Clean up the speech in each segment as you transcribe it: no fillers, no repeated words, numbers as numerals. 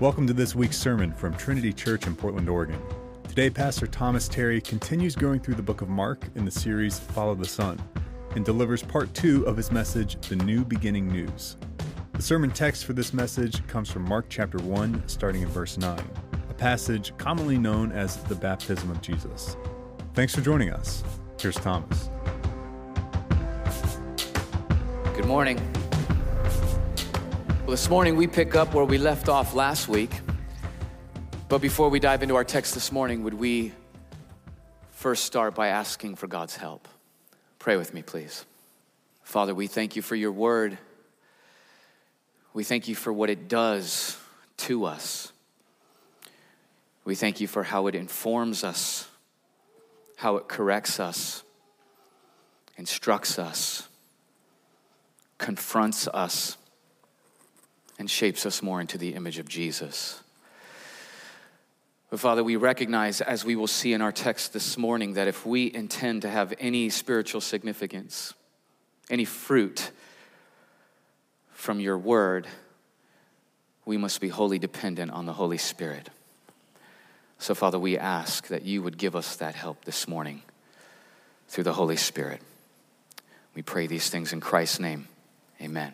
Welcome to this week's sermon from Trinity Church in Portland, Oregon. Today, Pastor Thomas Terry continues going through the book of Mark in the series Follow the Sun and delivers part 2 of his message, The New Beginning News. The sermon text for this message comes from Mark chapter 1, starting in verse 9, a passage commonly known as the baptism of Jesus. Thanks for joining us. Here's Thomas. Good morning. Well, this morning we pick up where we left off last week. But before we dive into our text this morning, would we first start by asking for God's help? Pray with me, please. Father, we thank you for your word. We thank you for what it does to us. We thank you for how it informs us, how it corrects us, instructs us, confronts us, and shapes us more into the image of Jesus. But Father, we recognize, as we will see in our text this morning, that if we intend to have any spiritual significance, any fruit from your word, we must be wholly dependent on the Holy Spirit. So Father, we ask that you would give us that help this morning through the Holy Spirit. We pray these things in Christ's name. Amen.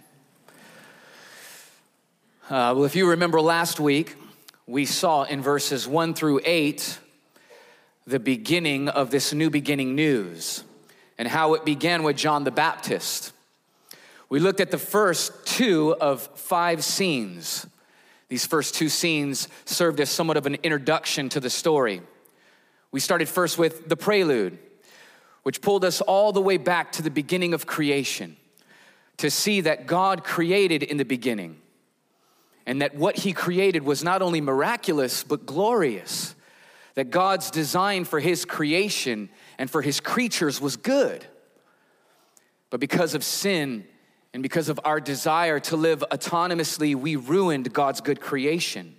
Well, if you remember last week, we saw in verses 1 through 8 the beginning of this new beginning news and how it began with John the Baptist. We looked at the first 2 of 5 scenes. These first 2 scenes served as somewhat of an introduction to the story. We started first with the prelude, which pulled us all the way back to the beginning of creation to see that God created in the beginning. And that what he created was not only miraculous, but glorious. That God's design for his creation and for his creatures was good. But because of sin and because of our desire to live autonomously, we ruined God's good creation.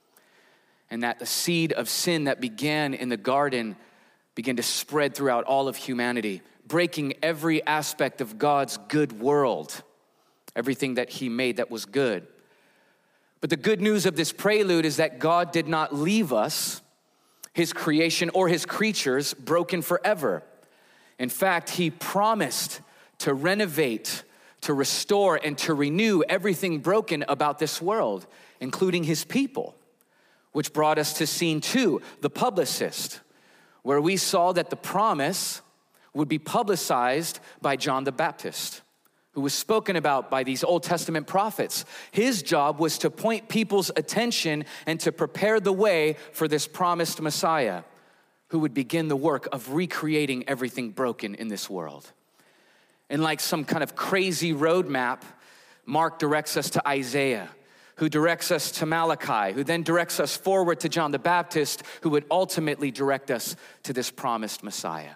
And that the seed of sin that began in the garden began to spread throughout all of humanity, breaking every aspect of God's good world, everything that he made that was good. But the good news of this prelude is that God did not leave us, his creation or his creatures, broken forever. In fact, he promised to renovate, to restore, and to renew everything broken about this world, including his people, which brought us to scene 2, the publicist, where we saw that the promise would be publicized by John the Baptist, who was spoken about by these Old Testament prophets. His job was to point people's attention and to prepare the way for this promised Messiah, who would begin the work of recreating everything broken in this world. And like some kind of crazy roadmap, Mark directs us to Isaiah, who directs us to Malachi, who then directs us forward to John the Baptist, who would ultimately direct us to this promised Messiah.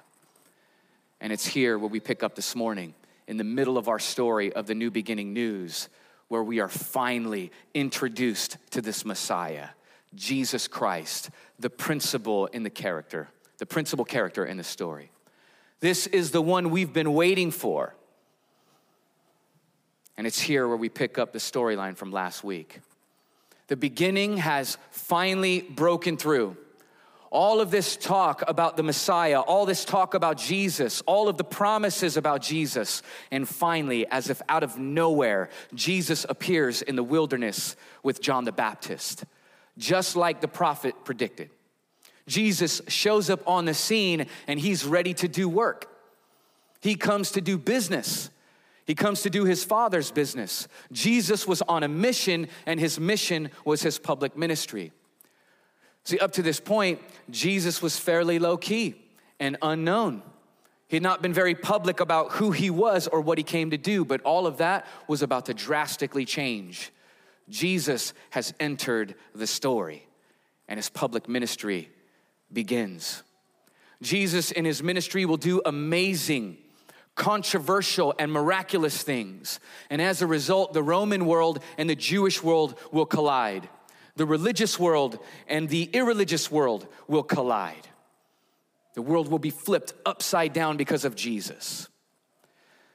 And it's here where we pick up this morning, in the middle of our story of the new beginning news, where we are finally introduced to this Messiah, Jesus Christ, the principal character in the story. This is the one we've been waiting for. And it's here where we pick up the storyline from last week. The beginning has finally broken through. All of this talk about the Messiah, all this talk about Jesus, all of the promises about Jesus, and finally, as if out of nowhere, Jesus appears in the wilderness with John the Baptist, just like the prophet predicted. Jesus shows up on the scene and he's ready to do work. He comes to do business. He comes to do his Father's business. Jesus was on a mission, and his mission was his public ministry. See, up to this point, Jesus was fairly low-key and unknown. He had not been very public about who he was or what he came to do, but all of that was about to drastically change. Jesus has entered the story, and his public ministry begins. Jesus in his ministry will do amazing, controversial, and miraculous things. And as a result, the Roman world and the Jewish world will collide. The religious world and the irreligious world will collide. The world will be flipped upside down because of Jesus.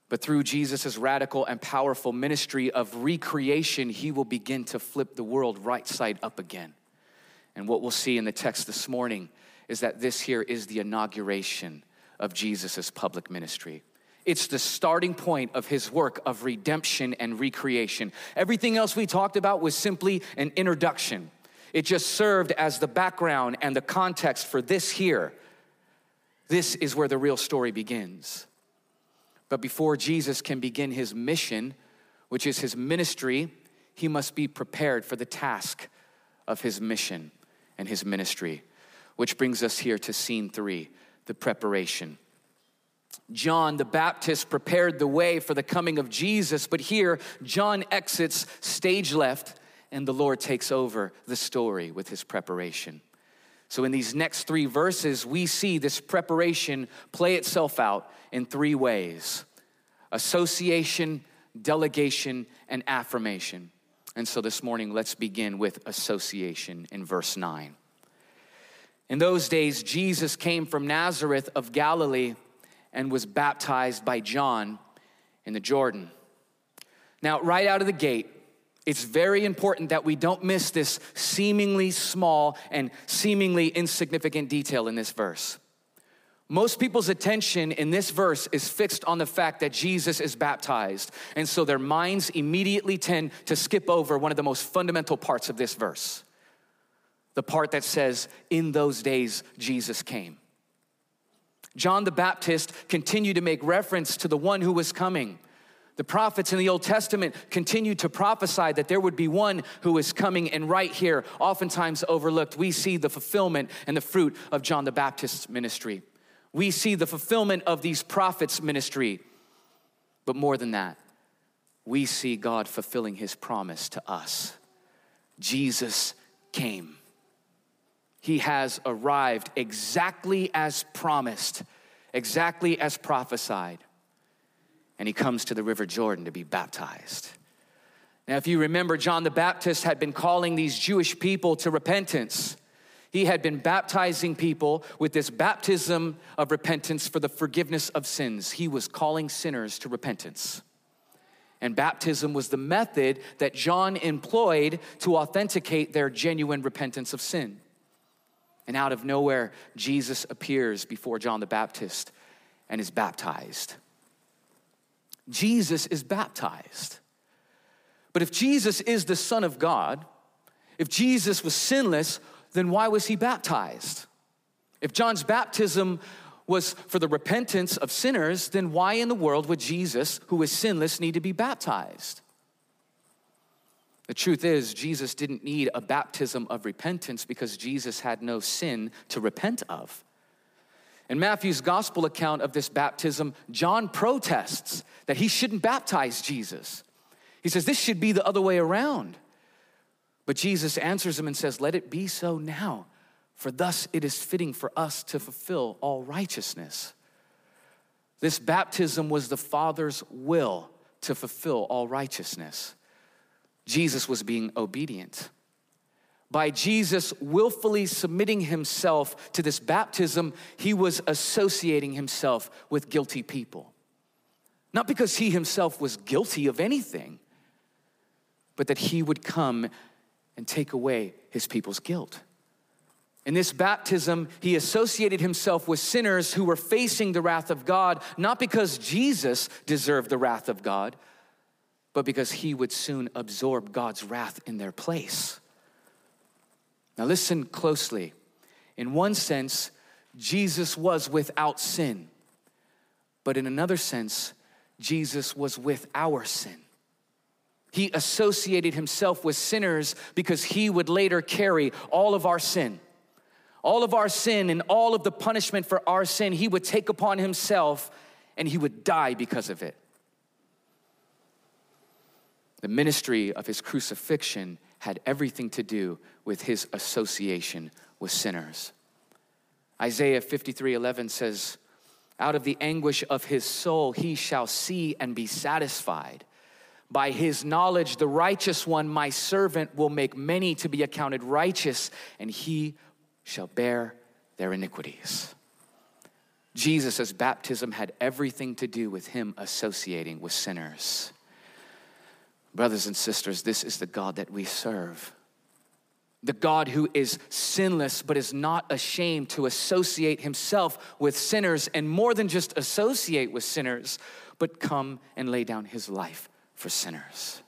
But through Jesus' radical and powerful ministry of recreation, he will begin to flip the world right side up again. And what we'll see in the text this morning is that this here is the inauguration of Jesus' public ministry. It's the starting point of his work of redemption and recreation. Everything else we talked about was simply an introduction. It just served as the background and the context for this here. This is where the real story begins. But before Jesus can begin his mission, which is his ministry, he must be prepared for the task of his mission and his ministry, which brings us here to scene 3, the preparation. John the Baptist prepared the way for the coming of Jesus, but here John exits stage left and the Lord takes over the story with his preparation. So in these next 3 verses, we see this preparation play itself out in 3 ways: association, delegation, and affirmation. And so this morning, let's begin with association in verse 9. In those days, Jesus came from Nazareth of Galilee and was baptized by John in the Jordan. Now, right out of the gate, it's very important that we don't miss this seemingly small and seemingly insignificant detail in this verse. Most people's attention in this verse is fixed on the fact that Jesus is baptized, and so their minds immediately tend to skip over one of the most fundamental parts of this verse, the part that says, "In those days, Jesus came." John the Baptist continued to make reference to the one who was coming. The prophets in the Old Testament continued to prophesy that there would be one who was coming, and right here, oftentimes overlooked, we see the fulfillment and the fruit of John the Baptist's ministry. We see the fulfillment of these prophets' ministry. But more than that, we see God fulfilling his promise to us. Jesus came. He has arrived exactly as promised, exactly as prophesied. And he comes to the River Jordan to be baptized. Now, if you remember, John the Baptist had been calling these Jewish people to repentance. He had been baptizing people with this baptism of repentance for the forgiveness of sins. He was calling sinners to repentance. And baptism was the method that John employed to authenticate their genuine repentance of sin. And out of nowhere, Jesus appears before John the Baptist and is baptized. Jesus is baptized. But if Jesus is the Son of God, if Jesus was sinless, then why was he baptized? If John's baptism was for the repentance of sinners, then why in the world would Jesus, who is sinless, need to be baptized? The truth is, Jesus didn't need a baptism of repentance because Jesus had no sin to repent of. In Matthew's gospel account of this baptism, John protests that he shouldn't baptize Jesus. He says, this should be the other way around. But Jesus answers him and says, let it be so now, for thus it is fitting for us to fulfill all righteousness. This baptism was the Father's will to fulfill all righteousness. Jesus was being obedient. By Jesus willfully submitting himself to this baptism, he was associating himself with guilty people. Not because he himself was guilty of anything, but that he would come and take away his people's guilt. In this baptism, he associated himself with sinners who were facing the wrath of God, not because Jesus deserved the wrath of God, but because he would soon absorb God's wrath in their place. Now listen closely. In one sense, Jesus was without sin. But in another sense, Jesus was with our sin. He associated himself with sinners because he would later carry all of our sin. All of our sin and all of the punishment for our sin, he would take upon himself and he would die because of it. The ministry of his crucifixion had everything to do with his association with sinners. Isaiah 53:11 says, out of the anguish of his soul he shall see and be satisfied. By his knowledge the righteous one, my servant, will make many to be accounted righteous, and he shall bear their iniquities. Jesus' baptism had everything to do with him associating with sinners. Brothers and sisters, this is the God that we serve. The God who is sinless but is not ashamed to associate himself with sinners, and more than just associate with sinners, but come and lay down his life for sinners.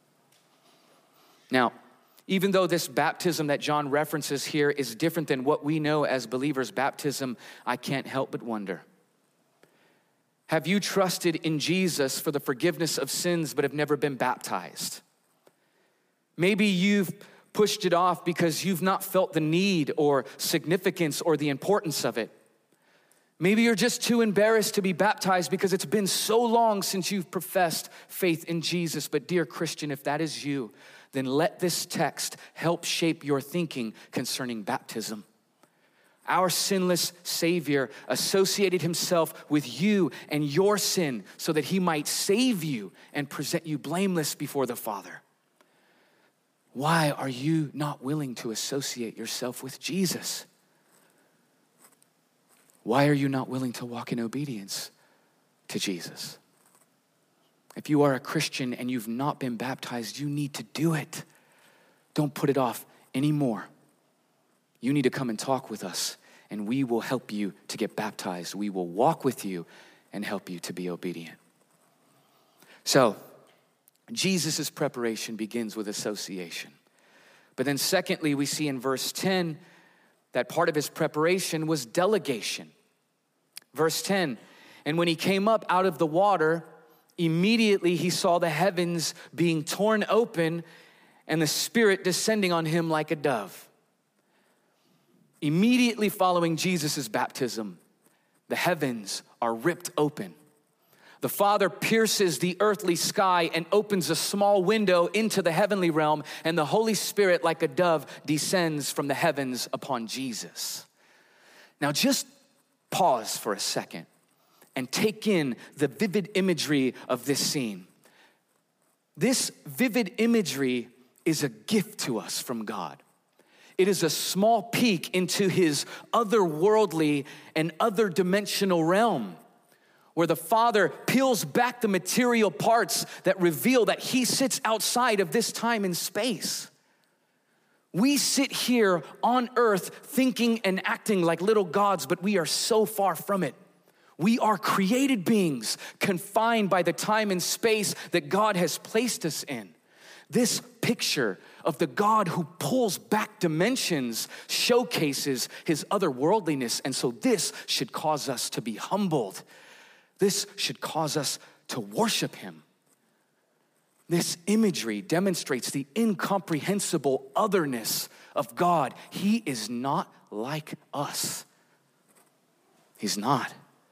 Now, even though this baptism that John references here is different than what we know as believers' baptism, I can't help but wonder. Have you trusted in Jesus for the forgiveness of sins but have never been baptized? Maybe you've pushed it off because you've not felt the need or significance or the importance of it. Maybe you're just too embarrassed to be baptized because it's been so long since you've professed faith in Jesus. But dear Christian, if that is you, then let this text help shape your thinking concerning baptism. Our sinless Savior associated himself with you and your sin so that he might save you and present you blameless before the Father. Why are you not willing to associate yourself with Jesus? Why are you not willing to walk in obedience to Jesus? If you are a Christian and you've not been baptized, you need to do it. Don't put it off anymore. You need to come and talk with us, and we will help you to get baptized. We will walk with you and help you to be obedient. So, Jesus' preparation begins with association. But then secondly, we see in verse 10 that part of his preparation was delegation. Verse 10, and when he came up out of the water, immediately he saw the heavens being torn open and the Spirit descending on him like a dove. Immediately following Jesus' baptism, the heavens are ripped open. The Father pierces the earthly sky and opens a small window into the heavenly realm, and the Holy Spirit, like a dove, descends from the heavens upon Jesus. Now just pause for a second and take in the vivid imagery of this scene. This vivid imagery is a gift to us from God. It is a small peek into his otherworldly and other dimensional realm, where the Father peels back the material parts that reveal that he sits outside of this time and space. We sit here on earth thinking and acting like little gods, but we are so far from it. We are created beings confined by the time and space that God has placed us in. This picture of the God who pulls back dimensions showcases his otherworldliness, and so this should cause us to be humbled. This should cause us to worship him. This imagery demonstrates the incomprehensible otherness of God. He is not like us. He's not.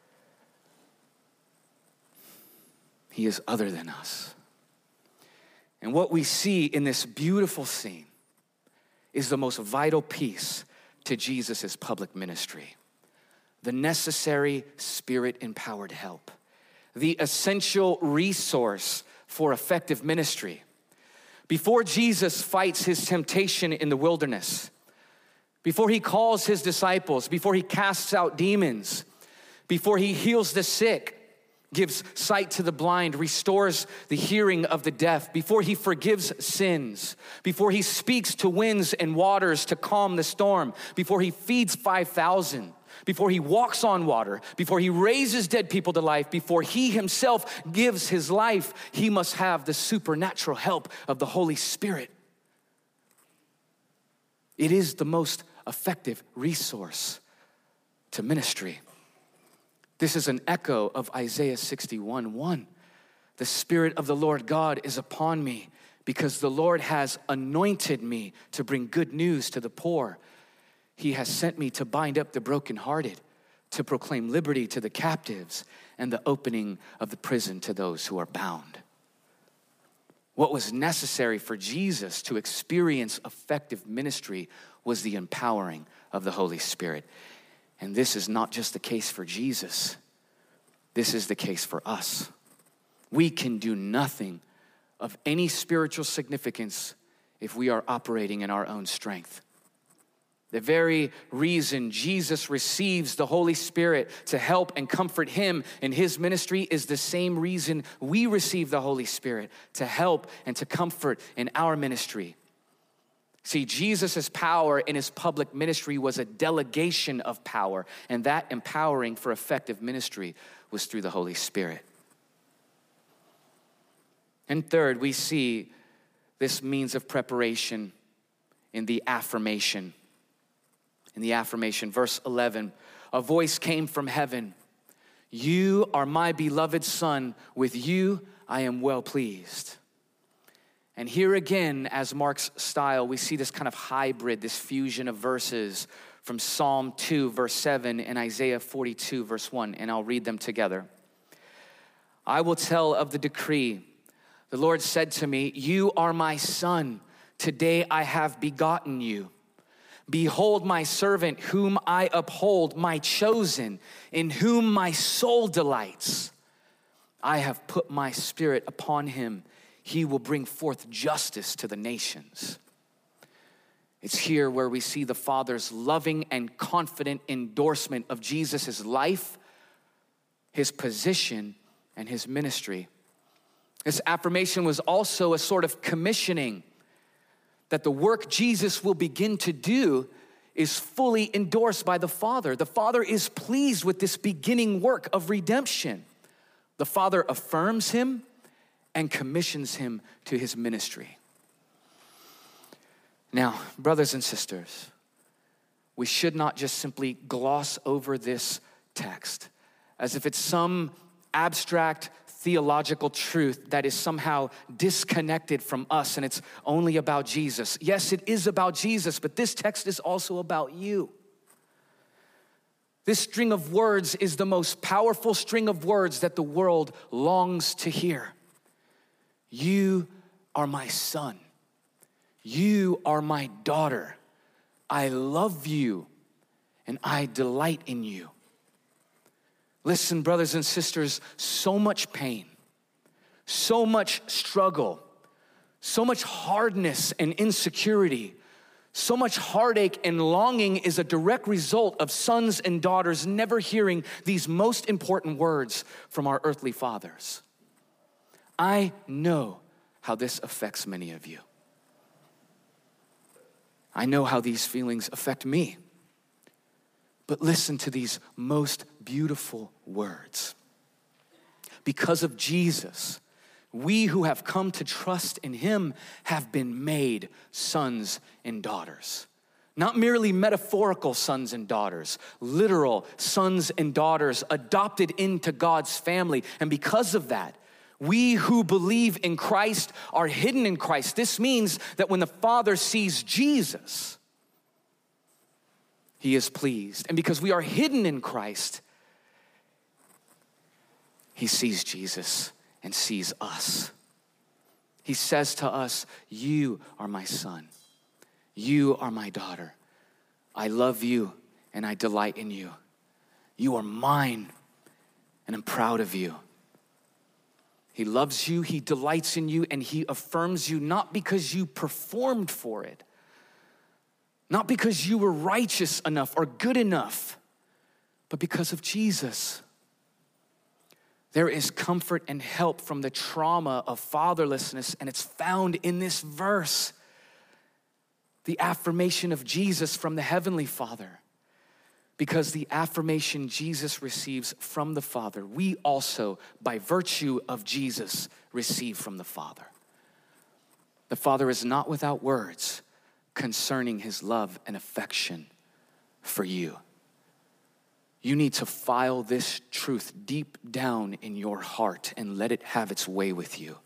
He is other than us. And what we see in this beautiful scene is the most vital piece to Jesus' public ministry. The necessary Spirit-empowered help. The essential resource for effective ministry. Before Jesus fights his temptation in the wilderness, before he calls his disciples, before he casts out demons, before he heals the sick, gives sight to the blind, restores the hearing of the deaf, before he forgives sins, before he speaks to winds and waters to calm the storm, before he feeds 5,000, before he walks on water, before he raises dead people to life, before he himself gives his life, he must have the supernatural help of the Holy Spirit. It is the most effective resource to ministry. This is an echo of Isaiah 61:1. The Spirit of the Lord God is upon me because the Lord has anointed me to bring good news to the poor. He has sent me to bind up the brokenhearted, to proclaim liberty to the captives and the opening of the prison to those who are bound. What was necessary for Jesus to experience effective ministry was the empowering of the Holy Spirit. And this is not just the case for Jesus. This is the case for us. We can do nothing of any spiritual significance if we are operating in our own strength. The very reason Jesus receives the Holy Spirit to help and comfort him in his ministry is the same reason we receive the Holy Spirit to help and to comfort in our ministry. See, Jesus' power in his public ministry was a delegation of power, and that empowering for effective ministry was through the Holy Spirit. And third, we see this means of preparation in the affirmation. In the affirmation, verse 11, a voice came from heaven. You are my beloved Son. With you I am well pleased. And here again, as Mark's style, we see this kind of hybrid, this fusion of verses from Psalm 2, verse 7, and Isaiah 42, verse 1, and I'll read them together. I will tell of the decree. The Lord said to me, you are my Son. Today I have begotten you. Behold my servant whom I uphold, my chosen, in whom my soul delights. I have put my Spirit upon him. He will bring forth justice to the nations. It's here where we see the Father's loving and confident endorsement of Jesus' life, his position, and his ministry. This affirmation was also a sort of commissioning that the work Jesus will begin to do is fully endorsed by the Father. The Father is pleased with this beginning work of redemption. The Father affirms him and commissions him to his ministry. Now, brothers and sisters, we should not just simply gloss over this text as if it's some abstract theological truth that is somehow disconnected from us and it's only about Jesus. Yes, it is about Jesus, but this text is also about you. This string of words is the most powerful string of words that the world longs to hear. You are my son. You are my daughter. I love you and I delight in you. Listen, brothers and sisters, so much pain, so much struggle, so much hardness and insecurity, so much heartache and longing is a direct result of sons and daughters never hearing these most important words from our earthly fathers. I know how this affects many of you. I know how these feelings affect me. But listen to these most beautiful words. Because of Jesus, we who have come to trust in him have been made sons and daughters. Not merely metaphorical sons and daughters, literal sons and daughters adopted into God's family. And because of that, we who believe in Christ are hidden in Christ. This means that when the Father sees Jesus, he is pleased. And because we are hidden in Christ, he sees Jesus and sees us. He says to us, you are my son. You are my daughter. I love you and I delight in you. You are mine and I'm proud of you. He loves you, he delights in you, and he affirms you not because you performed for it, not because you were righteous enough or good enough, but because of Jesus. There is comfort and help from the trauma of fatherlessness, and it's found in this verse. The affirmation of Jesus from the Heavenly Father. Because the affirmation Jesus receives from the Father, we also, by virtue of Jesus, receive from the Father. The Father is not without words concerning his love and affection for you. You need to file this truth deep down in your heart and let it have its way with you.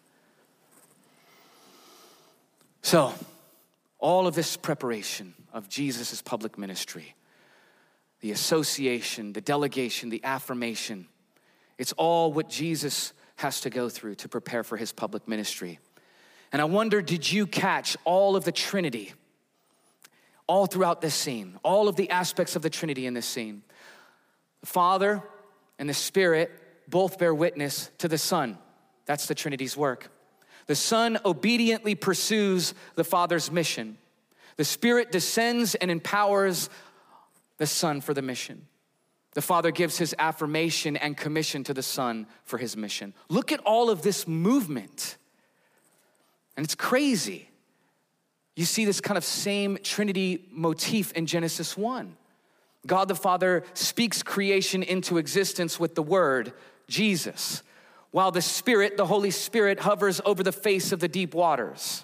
So, all of this preparation of Jesus' public ministry, the association, the delegation, the affirmation, it's all what Jesus has to go through to prepare for his public ministry. And I wonder, did you catch all of the Trinity all throughout this scene, all of the aspects of the Trinity in this scene? The Father and the Spirit both bear witness to the Son. That's the Trinity's work. The Son obediently pursues the Father's mission. The Spirit descends and empowers the Son for the mission. The Father gives his affirmation and commission to the Son for his mission. Look at all of this movement. And it's crazy. You see this kind of same Trinity motif in Genesis 1. God the Father speaks creation into existence with the Word, Jesus, while the Spirit, the Holy Spirit, hovers over the face of the deep waters.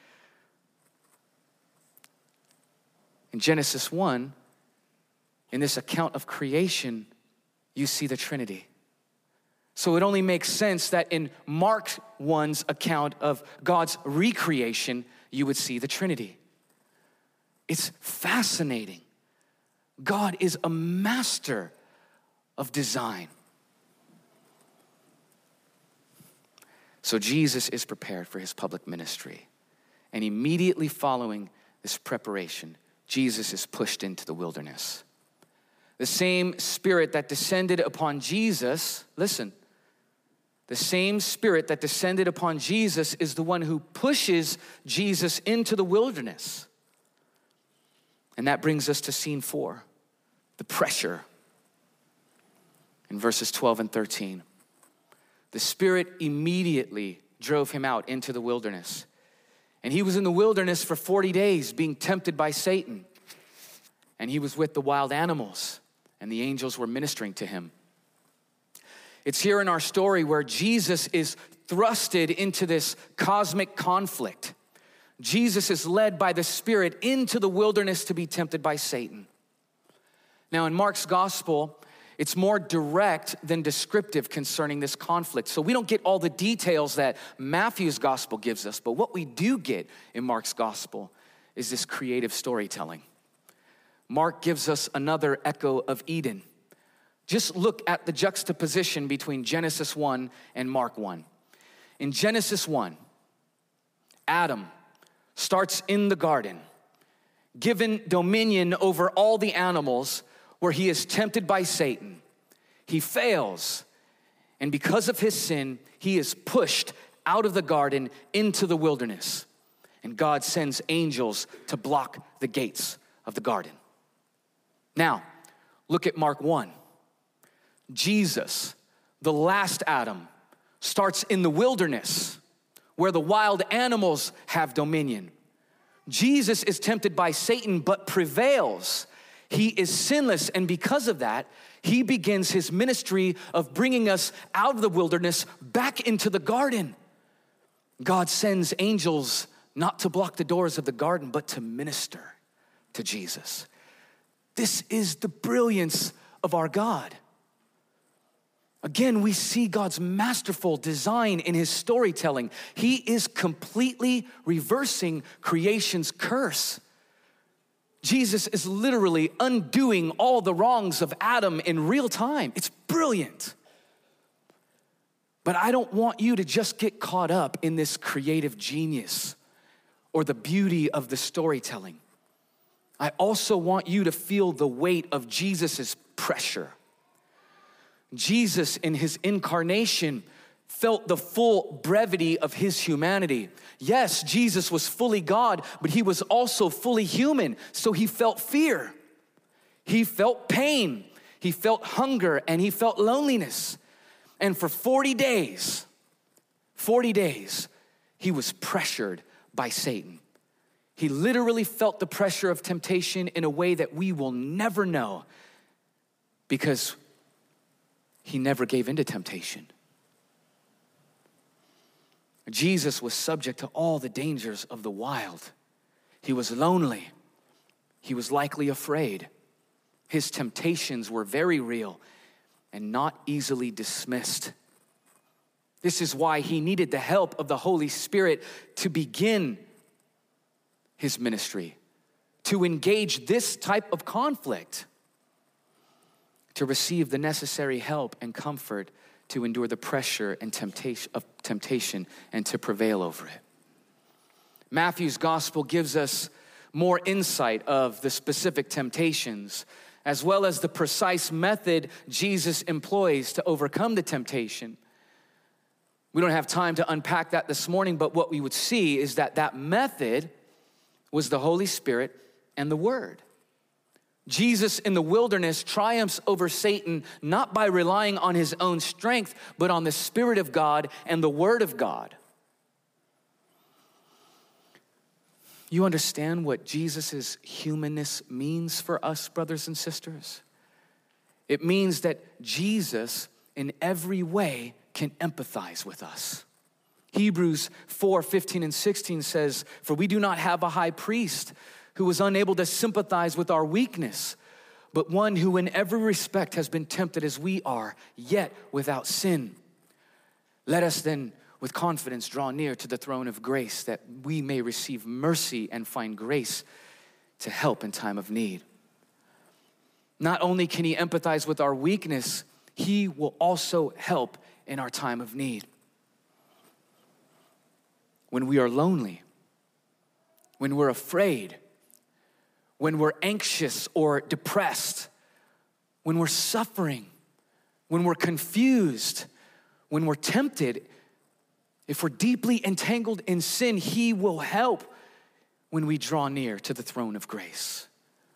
In Genesis 1, in this account of creation, you see the Trinity. So it only makes sense that in Mark 1's account of God's recreation, you would see the Trinity. It's fascinating. God is a master of design. So Jesus is prepared for his public ministry. And immediately following this preparation, Jesus is pushed into the wilderness. The same Spirit that descended upon Jesus, listen, the same Spirit that descended upon Jesus is the one who pushes Jesus into the wilderness. And that brings us to scene 4, the pressure. In verses 12 and 13, the Spirit immediately drove him out into the wilderness. And he was in the wilderness for 40 days being tempted by Satan. And he was with the wild animals, and the angels were ministering to him. It's here in our story where Jesus is thrusted into this cosmic conflict. Jesus is led by the Spirit into the wilderness to be tempted by Satan. Now in Mark's gospel, it's more direct than descriptive concerning this conflict. So we don't get all the details that Matthew's gospel gives us, but what we do get in Mark's gospel is this creative storytelling. Mark gives us another echo of Eden. Just look at the juxtaposition between Genesis 1 and Mark 1. In Genesis 1, Adam starts in the garden, given dominion over all the animals, where he is tempted by Satan. He fails, and because of his sin, he is pushed out of the garden into the wilderness. And God sends angels to block the gates of the garden. Now, look at Mark 1. Jesus, the last Adam, starts in the wilderness where the wild animals have dominion. Jesus is tempted by Satan but prevails. He is sinless, and because of that, he begins his ministry of bringing us out of the wilderness back into the garden. God sends angels not to block the doors of the garden, but to minister to Jesus. This is the brilliance of our God. Again, we see God's masterful design in his storytelling. He is completely reversing creation's curse. Jesus is literally undoing all the wrongs of Adam in real time. It's brilliant. But I don't want you to just get caught up in this creative genius or the beauty of the storytelling. I also want you to feel the weight of Jesus's pressure. Jesus in his incarnation felt the full brevity of his humanity. Yes, Jesus was fully God, but he was also fully human, so he felt fear. He felt pain. He felt hunger, and he felt loneliness. And for 40 days, he was pressured by Satan. He literally felt the pressure of temptation in a way that we will never know because he never gave in to temptation. Jesus was subject to all the dangers of the wild. He was lonely. He was likely afraid. His temptations were very real and not easily dismissed. This is why he needed the help of the Holy Spirit to begin his ministry, to engage this type of conflict, to receive the necessary help and comfort to endure the pressure and temptation and to prevail over it. Matthew's gospel gives us more insight of the specific temptations, as well as the precise method Jesus employs to overcome the temptation. We don't have time to unpack that this morning, but what we would see is that method was the Holy Spirit and the Word. Jesus in the wilderness triumphs over Satan not by relying on his own strength, but on the Spirit of God and the Word of God. You understand what Jesus' humanness means for us, brothers and sisters? It means that Jesus, in every way, can empathize with us. Hebrews 4:15 and 16 says, "For we do not have a high priest who was unable to sympathize with our weakness, but one who in every respect has been tempted as we are, yet without sin. Let us then with confidence draw near to the throne of grace, that we may receive mercy and find grace to help in time of need." Not only can he empathize with our weakness, he will also help in our time of need. When we are lonely, when we're afraid, when we're anxious or depressed, when we're suffering, when we're confused, when we're tempted, if we're deeply entangled in sin, he will help when we draw near to the throne of grace.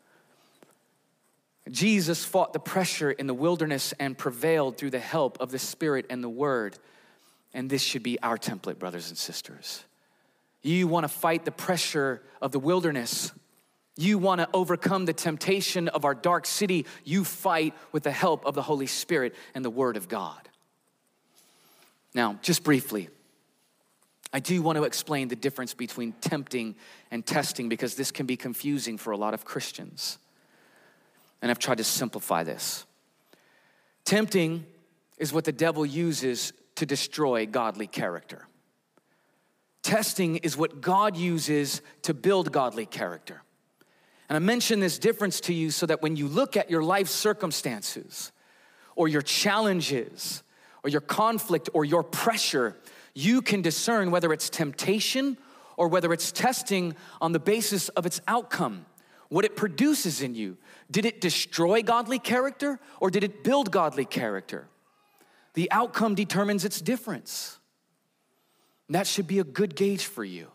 Jesus fought the pressure in the wilderness and prevailed through the help of the Spirit and the Word. And this should be our template, brothers and sisters. You want to fight the pressure of the wilderness. You want to overcome the temptation of our dark city. You fight with the help of the Holy Spirit and the Word of God. Now, just briefly, I do want to explain the difference between tempting and testing, because this can be confusing for a lot of Christians. And I've tried to simplify this. Tempting is what the devil uses to destroy godly character. Testing is what God uses to build godly character. And I mention this difference to you so that when you look at your life circumstances or your challenges or your conflict or your pressure, you can discern whether it's temptation or whether it's testing on the basis of its outcome, what it produces in you. Did it destroy godly character or did it build godly character? The outcome determines its difference. And that should be a good gauge for you.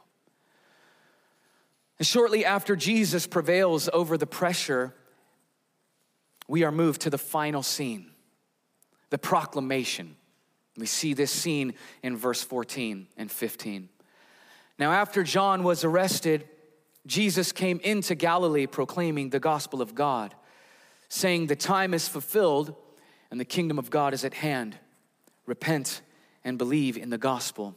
And shortly after Jesus prevails over the pressure, we are moved to the final scene, the proclamation. We see this scene in verse 14 and 15. Now, after John was arrested, Jesus came into Galilee proclaiming the gospel of God, saying, "The time is fulfilled and the kingdom of God is at hand. Repent and believe in the gospel."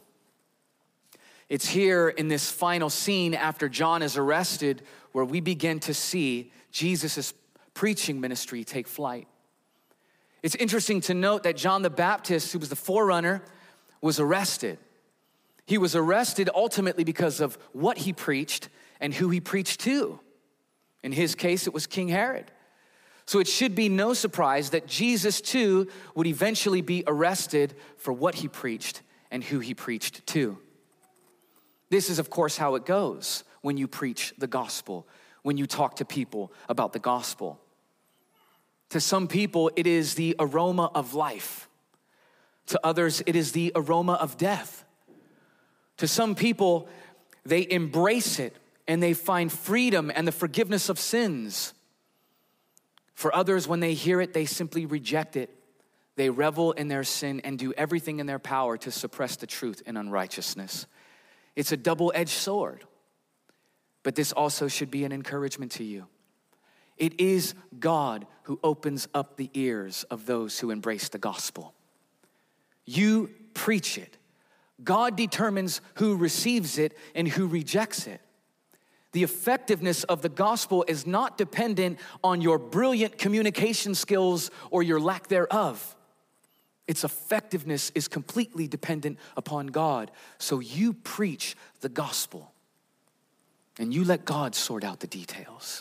It's here in this final scene after John is arrested where we begin to see Jesus' preaching ministry take flight. It's interesting to note that John the Baptist, who was the forerunner, was arrested. He was arrested ultimately because of what he preached and who he preached to. In his case, it was King Herod. So it should be no surprise that Jesus too would eventually be arrested for what he preached and who he preached to. This is, of course, how it goes when you preach the gospel, when you talk to people about the gospel. To some people, it is the aroma of life. To others, it is the aroma of death. To some people, they embrace it and they find freedom and the forgiveness of sins. For others, when they hear it, they simply reject it. They revel in their sin and do everything in their power to suppress the truth and unrighteousness. It's a double-edged sword, but this also should be an encouragement to you. It is God who opens up the ears of those who embrace the gospel. You preach it. God determines who receives it and who rejects it. The effectiveness of the gospel is not dependent on your brilliant communication skills or your lack thereof. Its effectiveness is completely dependent upon God. So you preach the gospel and you let God sort out the details.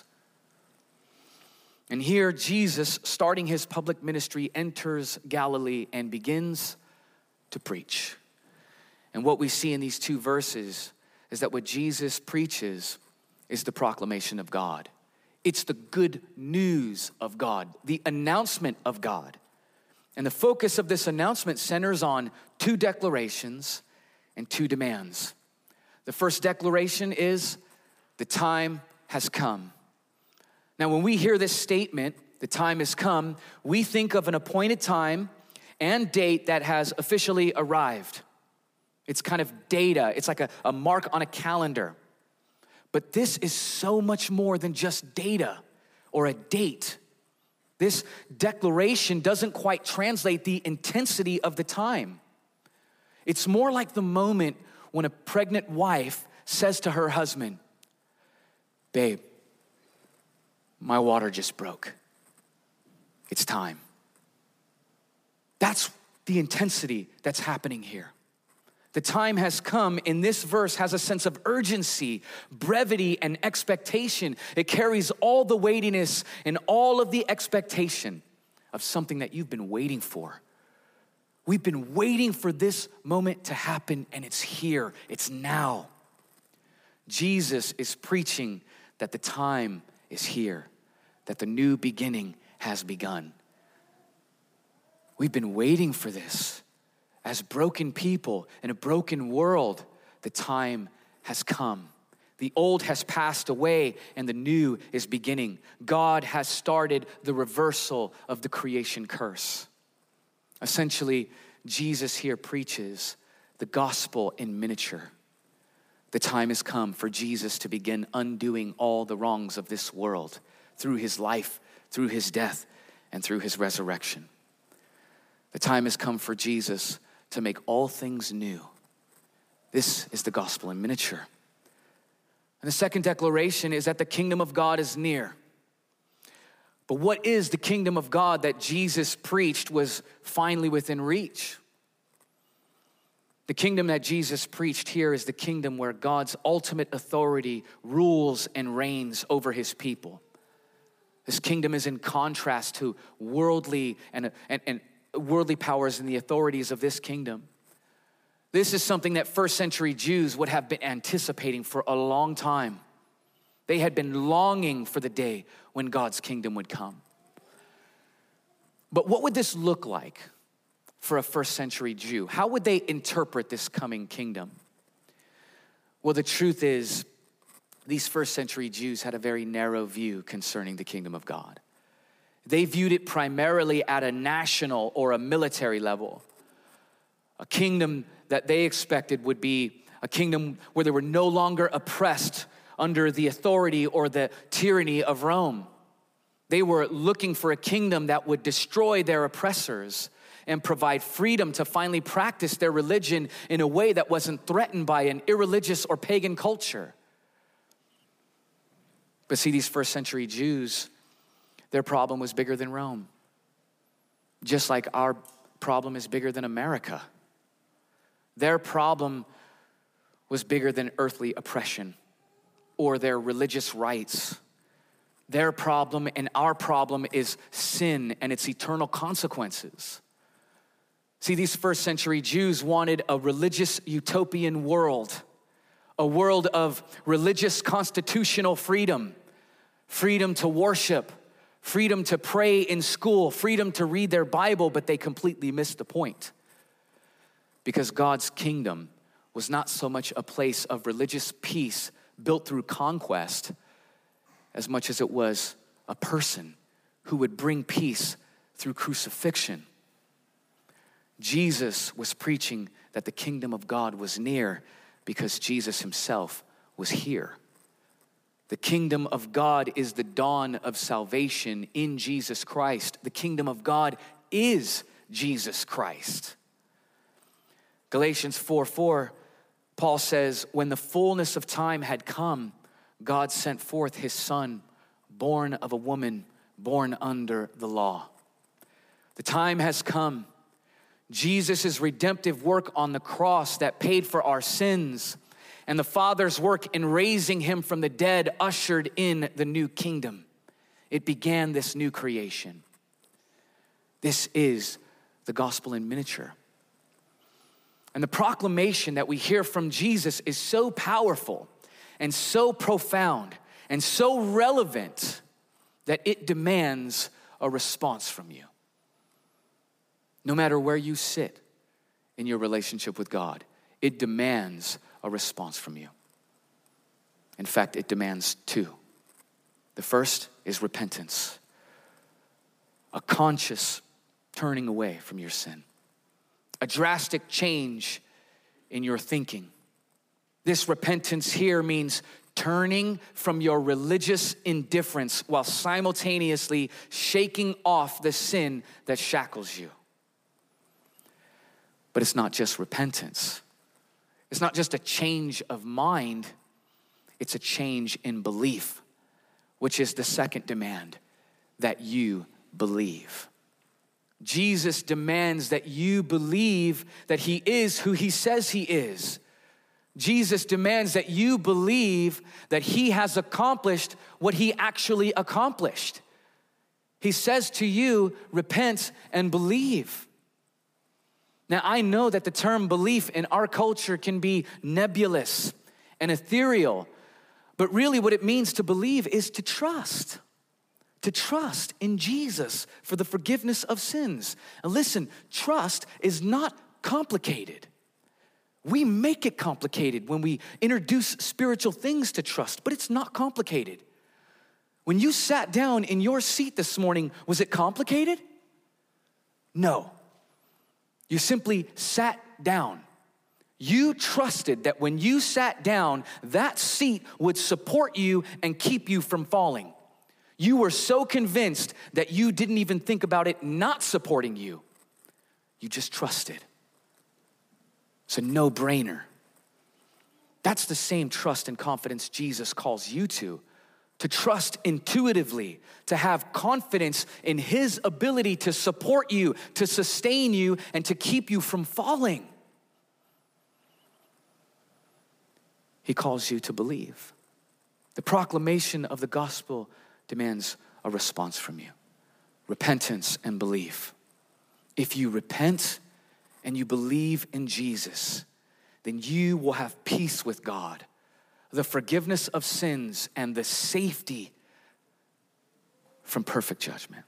And here Jesus, starting his public ministry, enters Galilee and begins to preach. And what we see in these two verses is that what Jesus preaches is the proclamation of God. It's the good news of God, the announcement of God. And the focus of this announcement centers on two declarations and two demands. The first declaration is The time has come. Now, when we hear this statement, the time has come, we think of an appointed time and date that has officially arrived. It's kind of data. It's like a mark on a calendar. But this is so much more than just data or a date. This declaration doesn't quite translate the intensity of the time. It's more like the moment when a pregnant wife says to her husband, "Babe, my water just broke. It's time." That's the intensity that's happening here. The time has come in this verse has a sense of urgency, brevity, and expectation. It carries all the weightiness and all of the expectation of something that you've been waiting for. We've been waiting for this moment to happen, and it's here. It's now. Jesus is preaching that the time is here, that the new beginning has begun. We've been waiting for this. As broken people in a broken world, the time has come. The old has passed away and the new is beginning. God has started the reversal of the creation curse. Essentially, Jesus here preaches the gospel in miniature. The time has come for Jesus to begin undoing all the wrongs of this world through his life, through his death, and through his resurrection. The time has come for Jesus to make all things new. This is the gospel in miniature. And the second declaration is that the kingdom of God is near. But what is the kingdom of God that Jesus preached was finally within reach? The kingdom that Jesus preached here is the kingdom where God's ultimate authority rules and reigns over his people. This kingdom is in contrast to worldly and worldly powers and the authorities of this kingdom. This is something that first century Jews would have been anticipating for a long time. They had been longing for the day when God's kingdom would come. But what would this look like for a first century Jew? How would they interpret this coming kingdom? Well, the truth is, these first century Jews had a very narrow view concerning the kingdom of God. They viewed it primarily at a national or a military level. A kingdom that they expected would be a kingdom where they were no longer oppressed under the authority or the tyranny of Rome. They were looking for a kingdom that would destroy their oppressors and provide freedom to finally practice their religion in a way that wasn't threatened by an irreligious or pagan culture. But see, these first century Jews, their problem was bigger than Rome. Just like our problem is bigger than America. Their problem was bigger than earthly oppression or their religious rights. Their problem and our problem is sin and its eternal consequences. See, these first century Jews wanted a religious utopian world, a world of religious constitutional freedom, freedom to worship, freedom to pray in school, freedom to read their Bible, but they completely missed the point. Because God's kingdom was not so much a place of religious peace built through conquest as much as it was a person who would bring peace through crucifixion. Jesus was preaching that the kingdom of God was near because Jesus himself was here. The kingdom of God is the dawn of salvation in Jesus Christ. The kingdom of God is Jesus Christ. Galatians 4:4, Paul says, when the fullness of time had come, God sent forth his son, born of a woman, born under the law. The time has come. Jesus' redemptive work on the cross that paid for our sins and the Father's work in raising him from the dead ushered in the new kingdom. It began this new creation. This is the gospel in miniature. And the proclamation that we hear from Jesus is so powerful and so profound and so relevant that it demands a response from you. No matter where you sit in your relationship with God, it demands a response from you. In fact, it demands two. The first is repentance, a conscious turning away from your sin, a drastic change in your thinking. This repentance here means turning from your religious indifference while simultaneously shaking off the sin that shackles you. But it's not just repentance. It's not just a change of mind. It's a change in belief, which is the second demand, that you believe. Jesus demands that you believe that he is who he says he is. Jesus demands that you believe that he has accomplished what he actually accomplished. He says to you, repent and believe. Now, I know that the term belief in our culture can be nebulous and ethereal, but really what it means to believe is to trust in Jesus for the forgiveness of sins. And listen, trust is not complicated. We make it complicated when we introduce spiritual things to trust, but it's not complicated. When you sat down in your seat this morning, was it complicated? No. You simply sat down. You trusted that when you sat down, that seat would support you and keep you from falling. You were so convinced that you didn't even think about it not supporting you. You just trusted. It's a no-brainer. That's the same trust and confidence Jesus calls you to trust intuitively, to have confidence in his ability to support you, to sustain you, and to keep you from falling. He calls you to believe. The proclamation of the gospel demands a response from you. Repentance and belief. If you repent and you believe in Jesus, then you will have peace with God, the forgiveness of sins, and the safety from perfect judgment.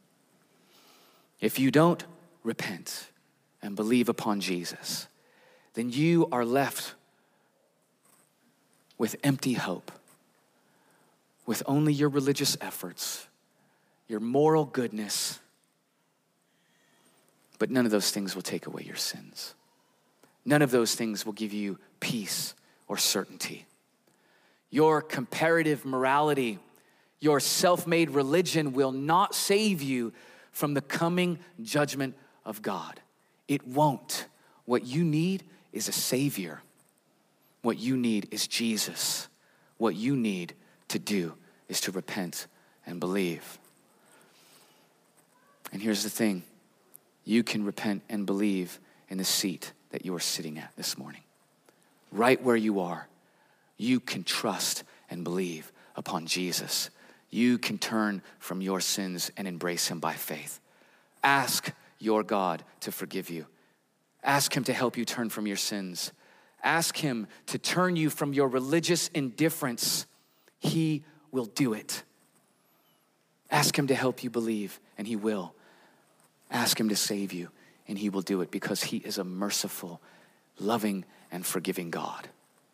If you don't repent and believe upon Jesus, then you are left with empty hope, with only your religious efforts, your moral goodness, but none of those things will take away your sins. None of those things will give you peace or certainty. Your comparative morality, your self-made religion will not save you from the coming judgment of God. It won't. What you need is a Savior. What you need is Jesus. What you need to do is to repent and believe. And here's the thing. You can repent and believe in the seat that you are sitting at this morning. Right where you are, you can trust and believe upon Jesus. You can turn from your sins and embrace him by faith. Ask your God to forgive you. Ask him to help you turn from your sins. Ask him to turn you from your religious indifference. He will do it. Ask him to help you believe, and he will. Ask him to save you, and he will do it because he is a merciful, loving, and forgiving God.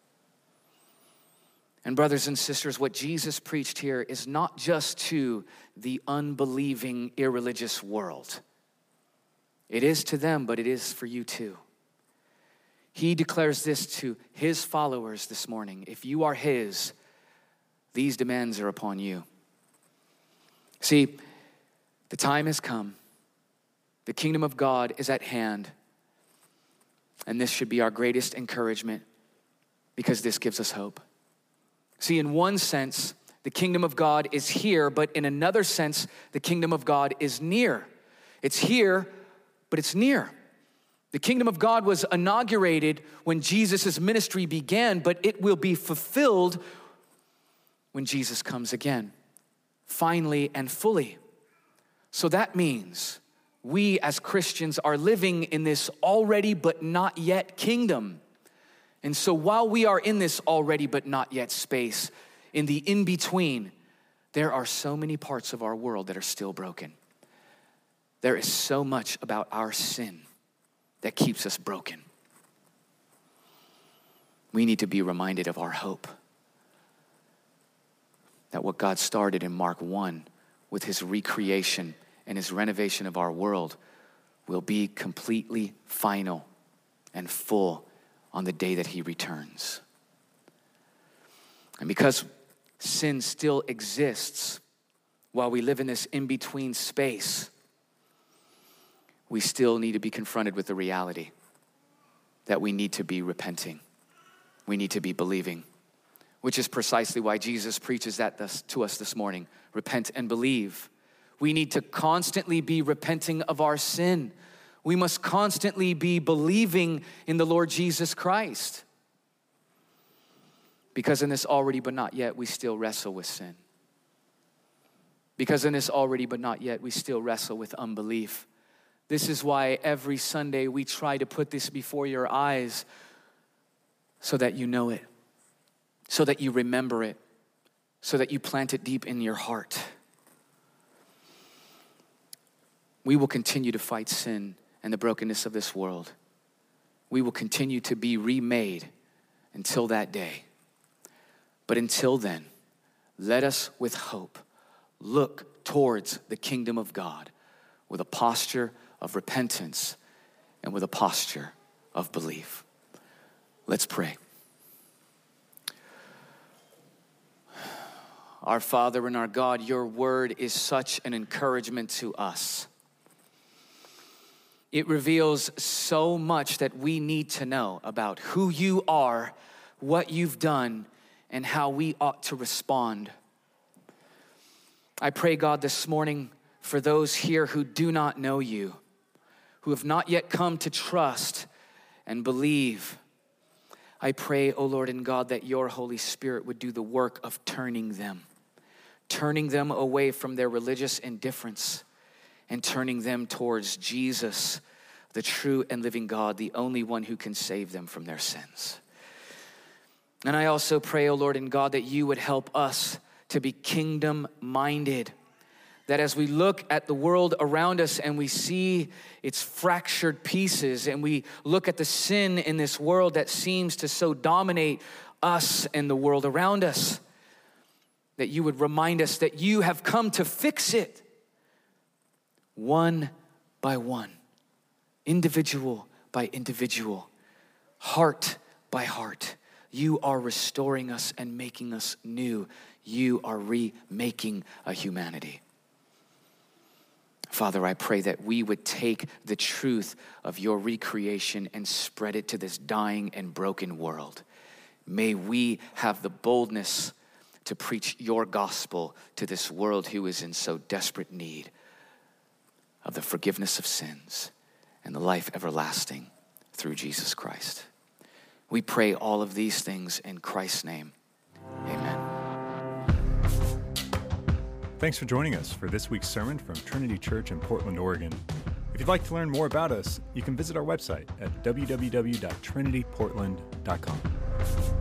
And brothers and sisters, what Jesus preached here is not just to the unbelieving, irreligious world. It is to them, but it is for you too. He declares this to his followers this morning. If you are his, these demands are upon you. See, the time has come. The kingdom of God is at hand. And this should be our greatest encouragement because this gives us hope. See, in one sense, the kingdom of God is here, but in another sense, the kingdom of God is near. It's here, but it's near. The kingdom of God was inaugurated when Jesus' ministry began, but it will be fulfilled when Jesus comes again, finally and fully. So that means we as Christians are living in this already but not yet kingdom. And so while we are in this already but not yet space, in the in-between, there are so many parts of our world that are still broken. There is so much about our sin that keeps us broken. We need to be reminded of our hope. that what God started in Mark 1 with his recreation and his renovation of our world will be completely final and full on the day that he returns. And because sin still exists while we live in this in-between space, we still need to be confronted with the reality that we need to be repenting. We need to be believing, which is precisely why Jesus preaches that to us this morning. Repent and believe. We need to constantly be repenting of our sin. We must constantly be believing in the Lord Jesus Christ. Because in this already but not yet, we still wrestle with sin. Because in this already but not yet, we still wrestle with unbelief. This is why every Sunday we try to put this before your eyes so that you know it, so that you remember it, so that you plant it deep in your heart. We will continue to fight sin and the brokenness of this world. We will continue to be remade until that day. But until then, let us with hope look towards the kingdom of God with a posture of repentance and with a posture of belief. Let's pray. Our Father and our God, your word is such an encouragement to us. It reveals so much that we need to know about who you are, what you've done, and how we ought to respond. I pray, God, this morning for those here who do not know you, who have not yet come to trust and believe. I pray, O Lord and God, that your Holy Spirit would do the work of turning them away from their religious indifference and turning them towards Jesus, the true and living God, the only one who can save them from their sins. And I also pray, O Lord and God, that you would help us to be kingdom-minded, that as we look at the world around us and we see its fractured pieces and we look at the sin in this world that seems to so dominate us and the world around us, that you would remind us that you have come to fix it one by one, individual by individual, heart by heart. You are restoring us and making us new. You are remaking a humanity. Father, I pray that we would take the truth of your recreation and spread it to this dying and broken world. May we have the boldness to preach your gospel to this world who is in so desperate need of the forgiveness of sins and the life everlasting through Jesus Christ. We pray all of these things in Christ's name. Amen. Thanks for joining us for this week's sermon from Trinity Church in Portland, Oregon. If you'd like to learn more about us, you can visit our website at www.trinityportland.com.